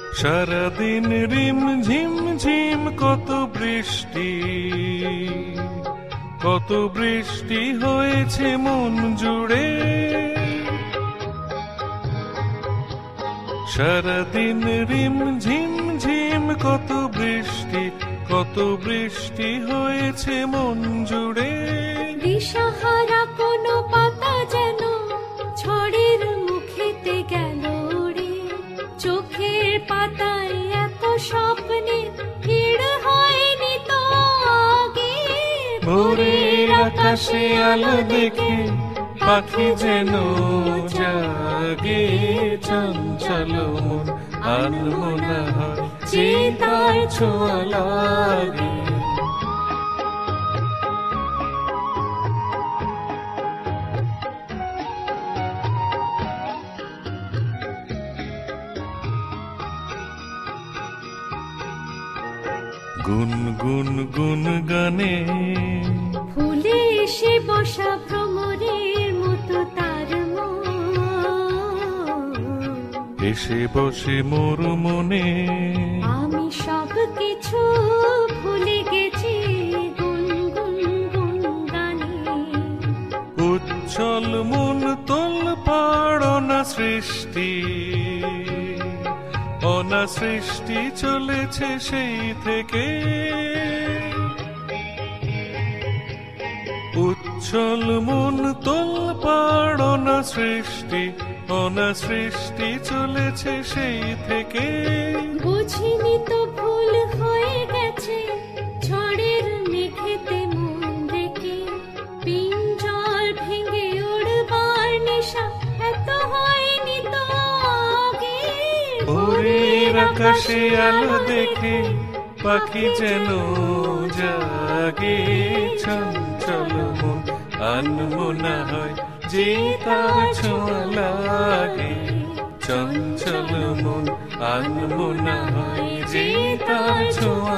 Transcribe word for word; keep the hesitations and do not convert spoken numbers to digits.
সারাদিন রিম ঝিম ঝিম কত বৃষ্টি, কত বৃষ্টি হয়েছে মন জুড়ে। সারাদিন রিম ঝিম ঝিম কত বৃষ্টি, কত বৃষ্টি হয়েছে মন জুড়ে। দিশাহারা কোনো পাতা যেন ঝড়ের মুখেতে গেল রে। চোখের পাতায় এত স্বপ্নে ভিড় হয়নি তো আগে। ভোরের আকাশে আলো দেখে পাখি যেন জাগে। চঞ্চল মন আনমনা হয় যে তার ছোঁয়া লাগে। গুন গুন গুন গানে ফুলে এসে বসা ভ্রমরের মতো তার মন। এসে বসে মোর মনে আমি সব কিছু ভুলে গেছি গুন গুন গুন গানে। উচ্ছল মন তোল পাড়না সৃষ্টি, অনা সৃষ্টি চলেছে সেই থেকে। উচ্ছল মন তোল পাড়না সৃষ্টি, অনা সৃষ্টি চলেছে সেই থেকে। বুঝিনি তো ভুল হয়ে গেছে ঝড়ের মেঘেতে মন রেখে। পিঞ্জর ভেঙে উড়বার নেশা এত হয়নি তো আগে। ভোরের আকাশে আলো দেখে পাখি যেন জাগে। চঞ্চল মন আনমনা হয় যে তার ছোঁয়া লাগে। চঞ্চল মন আনমনা হয় যে তার ছোঁয়া